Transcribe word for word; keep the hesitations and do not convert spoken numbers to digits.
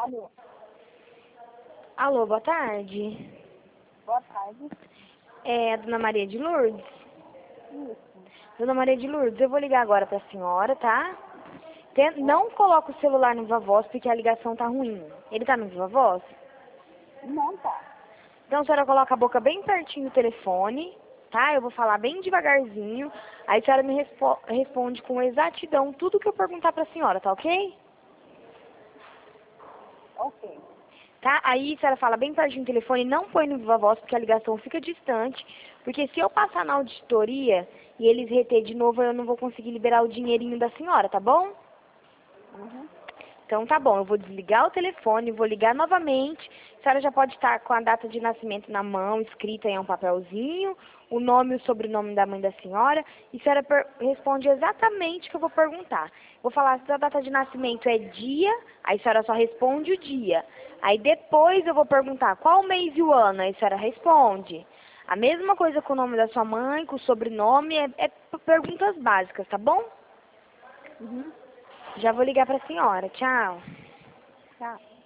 Alô. Alô, boa tarde. Boa tarde. É a Dona Maria de Lourdes? Isso. Dona Maria de Lourdes, eu vou ligar agora pra senhora, tá? Tem- Não coloca o celular no Viva Voz porque a ligação tá ruim. Ele tá no Viva Voz? Não tá. Então a senhora coloca a boca bem pertinho do telefone, tá? Eu vou falar bem devagarzinho. Aí a senhora me respo- responde com exatidão tudo que eu perguntar pra senhora, tá ok? Ok. Tá? Aí a senhora fala bem pertinho do telefone, não põe no Viva Voz porque a ligação fica distante. Porque se eu passar na auditoria e eles reter de novo, eu não vou conseguir liberar o dinheirinho da senhora, tá bom? Uhum. Então tá bom, eu vou desligar o telefone, vou ligar novamente. A senhora já pode estar com a data de nascimento na mão, escrita em um papelzinho, o nome e o sobrenome da mãe da senhora. E a senhora per- responde exatamente o que eu vou perguntar. Vou falar se a data de nascimento é dia, aí a senhora só responde o dia. Aí depois eu vou perguntar qual o mês e o ano, aí a senhora responde. A mesma coisa com o nome da sua mãe, com o sobrenome, é, é perguntas básicas, tá bom? Uhum. Já vou ligar pra senhora. Tchau. Tá.